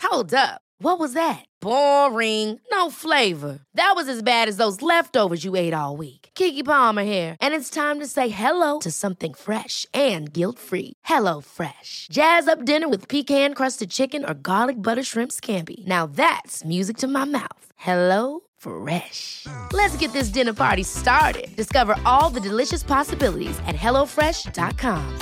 Hold up. What was that? Boring. No flavor. That was as bad as those leftovers you ate all week. Keke Palmer here, and it's time to say hello to something fresh and guilt-free. Hello Fresh. Jazz up dinner with pecan-crusted chicken or garlic butter shrimp scampi. Now that's music to my mouth. Hello Fresh. Let's get this dinner party started. Discover all the delicious possibilities at hellofresh.com.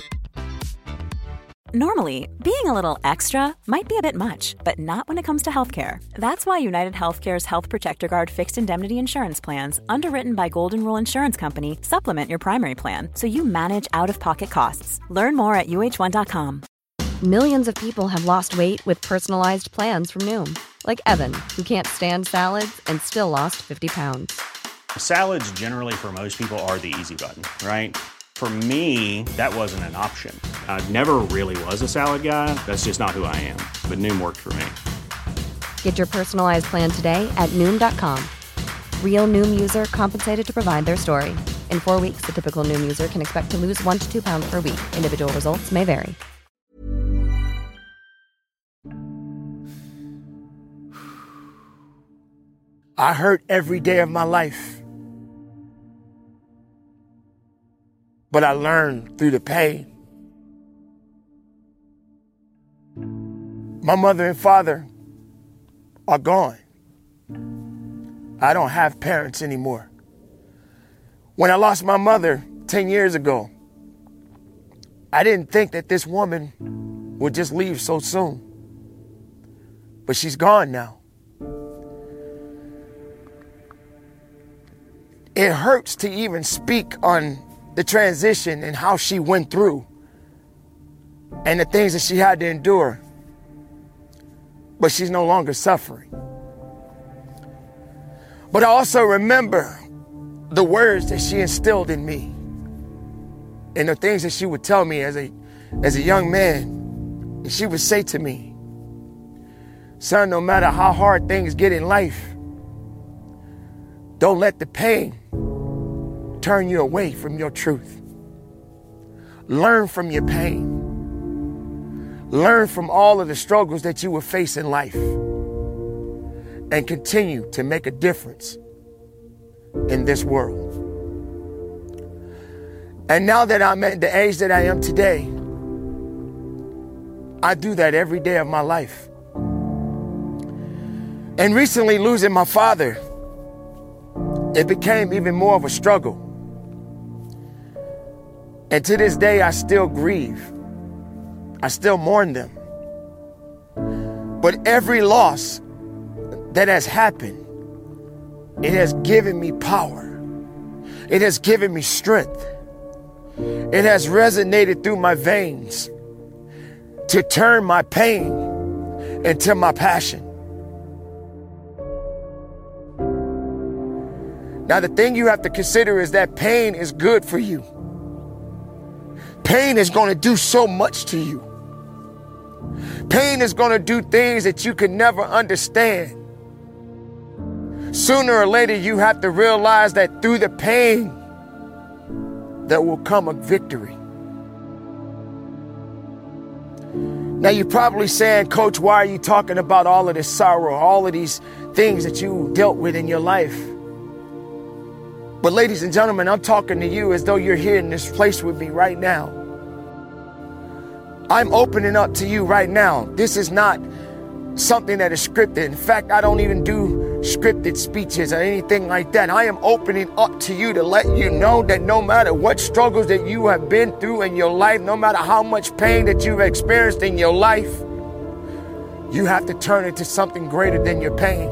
Normally, being a little extra might be a bit much, but not when it comes to healthcare. That's why United Healthcare's Health Protector Guard fixed indemnity insurance plans, underwritten by Golden Rule Insurance Company, supplement your primary plan so you manage out-of-pocket costs. Learn more at uh1.com. Millions of people have lost weight with personalized plans from Noom. Like Evan, who can't stand salads and still lost 50 pounds. Salads generally for most people are the easy button, right? For me, that wasn't an option. I never really was a salad guy. That's just not who I am. But Noom worked for me. Get your personalized plan today at Noom.com. Real Noom user compensated to provide their story. In 4 weeks, the typical Noom user can expect to lose 1 to 2 pounds per week. Individual results may vary. I hurt every day of my life. But I learned through the pain. My mother and father are gone. I don't have parents anymore. When I lost my mother 10 years ago, I didn't think that this woman would just leave so soon. But she's gone now. It hurts to even speak on the transition and how she went through and the things that she had to endure. But she's no longer suffering. But I also remember the words that she instilled in me and the things that she would tell me as a young man. And she would say to me, son, no matter how hard things get in life, don't let the pain turn you away from your truth. Learn from your pain. Learn from all of the struggles that you will face in life and continue to make a difference in this world. And now that I'm at the age that I am today, I do that every day of my life. And recently losing my father, it became even more of a struggle. And to this day, I still grieve. I still mourn them. But every loss that has happened, it has given me power. It has given me strength. It has resonated through my veins to turn my pain into my passion. Now, the thing you have to consider is that pain is good for you. Pain is going to do so much to you. Pain is going to do things that you can never understand. Sooner or later, you have to realize that through the pain, there will come a victory. Now, you're probably saying, Coach, why are you talking about all of this sorrow, all of these things that you dealt with in your life? But ladies and gentlemen, I'm talking to you as though you're here in this place with me right now. I'm opening up to you right now. This is not something that is scripted. In fact, I don't even do scripted speeches or anything like that. I am opening up to you to let you know that no matter what struggles that you have been through in your life, no matter how much pain that you've experienced in your life, you have to turn it to something greater than your pain.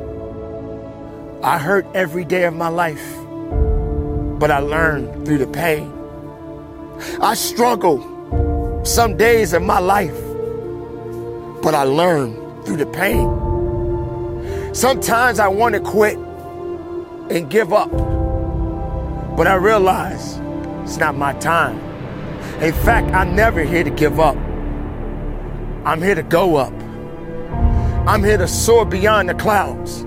I hurt every day of my life, but I learned through the pain. I struggle some days of my life, but I learned through the pain. Sometimes I want to quit and give up, but I realize it's not my time. In fact, I'm never here to give up. I'm here to go up. I'm here to soar beyond the clouds.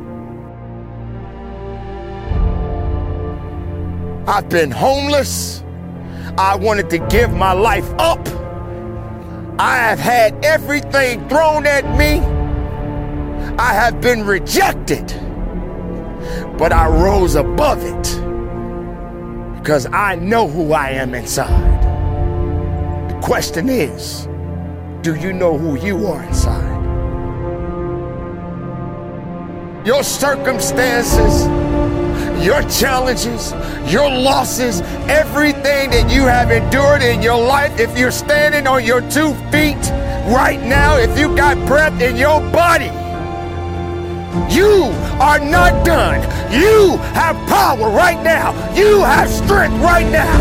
I've been homeless. I wanted to give my life up. I have had everything thrown at me. I have been rejected, but I rose above it because I know who I am inside. The question is, do you know who you are inside? Your circumstances, your challenges, your losses, everything that you have endured in your life, if you're standing on your 2 feet right now, if you got breath in your body, you are not done. You have power right now. You have strength right now.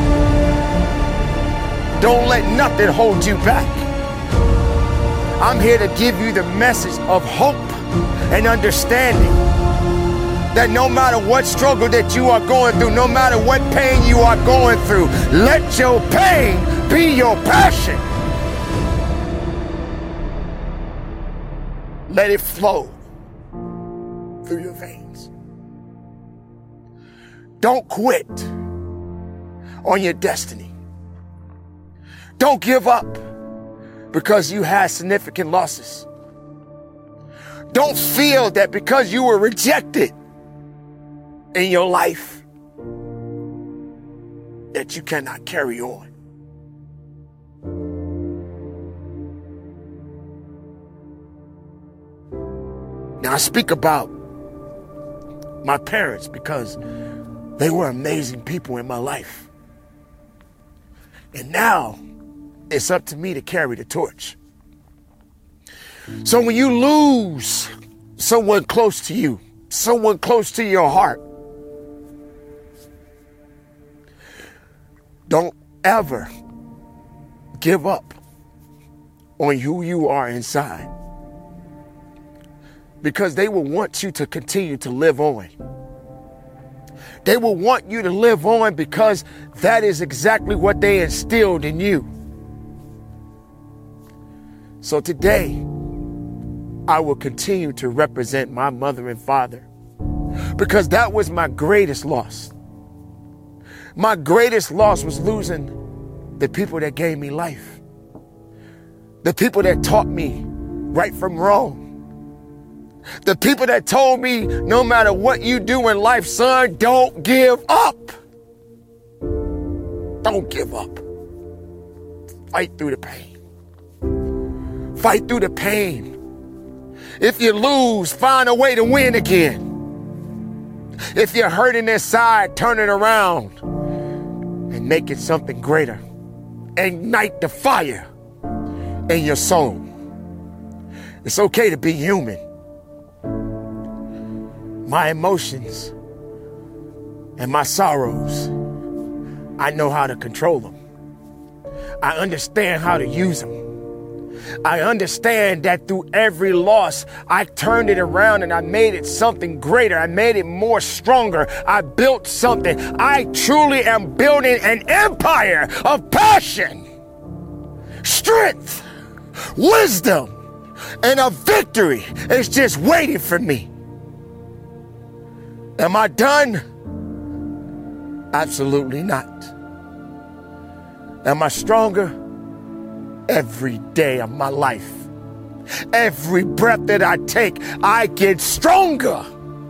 Don't let nothing hold you back. I'm here to give you the message of hope and understanding that no matter what struggle that you are going through, no matter what pain you are going through, let your pain be your passion. Let it flow through your veins. Don't quit on your destiny. Don't give up because you had significant losses. Don't feel that because you were rejected in your life that you cannot carry on. Now I speak about my parents because they were amazing people in my life. And now it's up to me to carry the torch. So when you lose someone close to you, someone close to your heart, don't ever give up on who you are inside, because they will want you to continue to live on. They will want you to live on because that is exactly what they instilled in you. So today, I will continue to represent my mother and father because that was my greatest loss. My greatest loss was losing the people that gave me life. The people that taught me right from wrong. The people that told me no matter what you do in life, son, don't give up. Don't give up. Fight through the pain. Fight through the pain. If you lose, find a way to win again. If you're hurting inside, turn it around and make it something greater. Ignite the fire in your soul. It's okay to be human. My emotions and my sorrows, I know how to control them. I understand how to use them. I understand that through every loss, I turned it around and I made it something greater. I made it more stronger. I built something. I truly am building an empire of passion, strength, wisdom, and a victory is just waiting for me. Am I done? Absolutely not. Am I stronger? Every day of my life. Every breath that I take, I get stronger.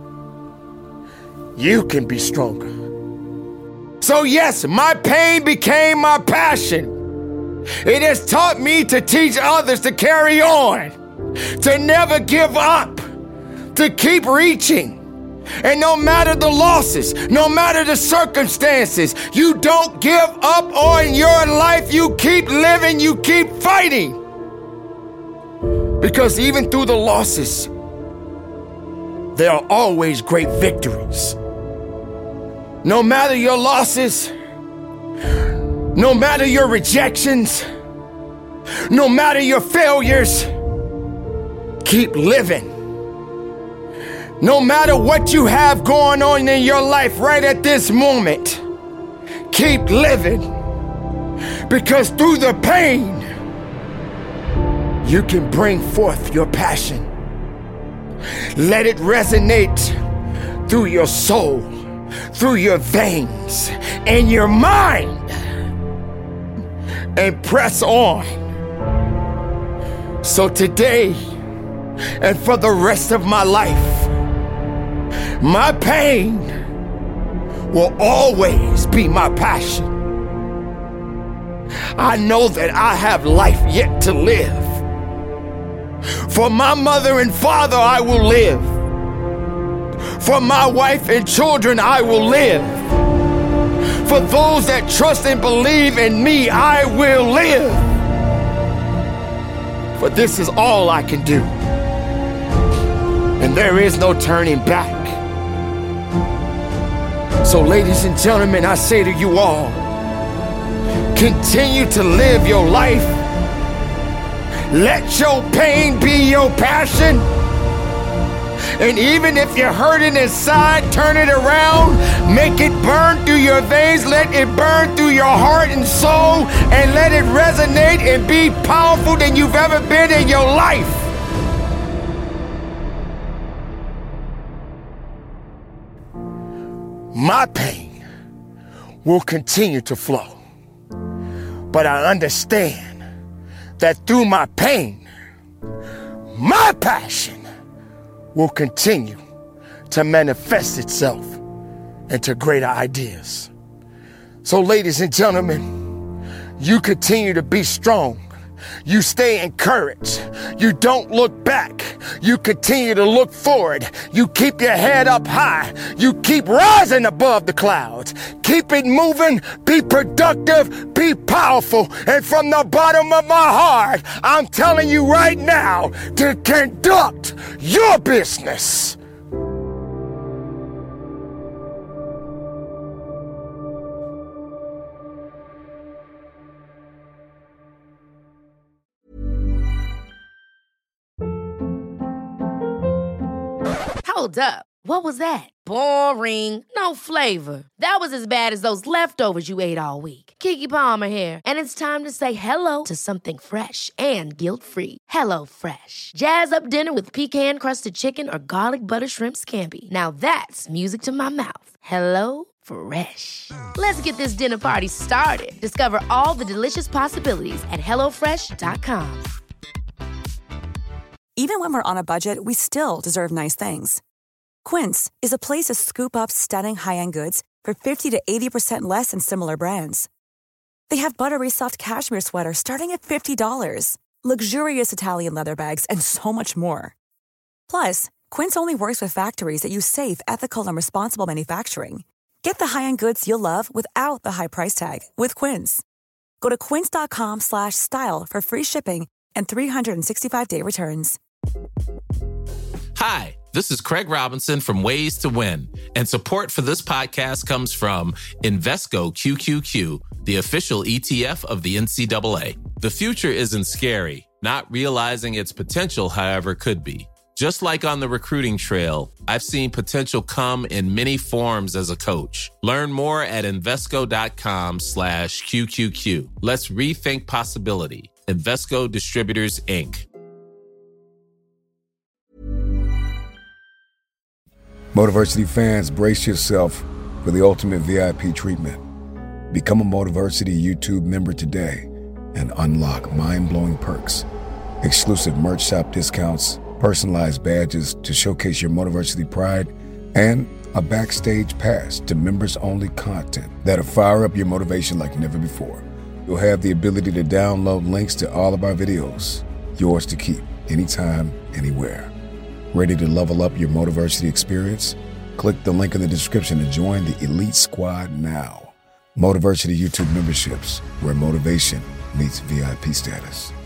You can be stronger. So yes, my pain became my passion. It has taught me to teach others to carry on, to never give up, to keep reaching. And no matter the losses, no matter the circumstances, you don't give up on your life. You keep living, you keep fighting. Because even through the losses, there are always great victories. No matter your losses, no matter your rejections, no matter your failures, keep living. No matter what you have going on in your life right at this moment, keep living. Because through the pain, you can bring forth your passion. Let it resonate through your soul, through your veins, and your mind. And press on. So today, and for the rest of my life. My pain will always be my passion. I know that I have life yet to live. For my mother and father, I will live. For my wife and children, I will live. For those that trust and believe in me, I will live. For this is all I can do. And there is no turning back. So, ladies and gentlemen, I say to you all, continue to live your life. Let your pain be your passion. And even if you're hurting inside, turn it around. Make it burn through your veins. Let it burn through your heart and soul. And let it resonate and be powerful than you've ever been in your life. My pain will continue to flow. But I understand that through my pain, my passion will continue to manifest itself into greater ideas. So, ladies and gentlemen, you continue to be strong. You stay encouraged. You don't look back. You continue to look forward. You keep your head up high. You keep rising above the clouds. Keep it moving. Be productive. Be powerful. And from the bottom of my heart, I'm telling you right now to conduct your business. Hold up. What was that? Boring. No flavor. That was as bad as those leftovers you ate all week. Keke Palmer here, and it's time to say hello to something fresh and guilt-free. Hello Fresh. Jazz up dinner with pecan-crusted chicken or garlic butter shrimp scampi. Now that's music to my mouth. Hello Fresh. Let's get this dinner party started. Discover all the delicious possibilities at HelloFresh.com. Even when we're on a budget, we still deserve nice things. Quince is a place to scoop up stunning high-end goods for 50 to 80% less than similar brands. They have buttery soft cashmere sweaters starting at $50, luxurious Italian leather bags, and so much more. Plus, Quince only works with factories that use safe, ethical, and responsible manufacturing. Get the high-end goods you'll love without the high price tag with Quince. Go to quince.com/style for free shipping and 365-day returns. Hi, this is Craig Robinson from Ways to Win, and support for this podcast comes from Invesco QQQ, the official ETF of the NCAA. The future isn't scary. Not realizing its potential, however, could be. Just like on the recruiting trail, I've seen potential come in many forms as a coach. Learn more at Invesco.com/QQQ. Let's rethink possibility. Invesco Distributors, Inc. Motiversity fans, brace yourself for the ultimate VIP treatment. Become a Motiversity YouTube member today and unlock mind-blowing perks, exclusive merch shop discounts, personalized badges to showcase your Motiversity pride, and a backstage pass to members-only content that'll fire up your motivation like never before. You'll have the ability to download links to all of our videos, yours to keep, anytime, anywhere. Ready to level up your Motiversity experience? Click the link in the description to join the Elite Squad now. Motiversity YouTube memberships, where motivation meets VIP status.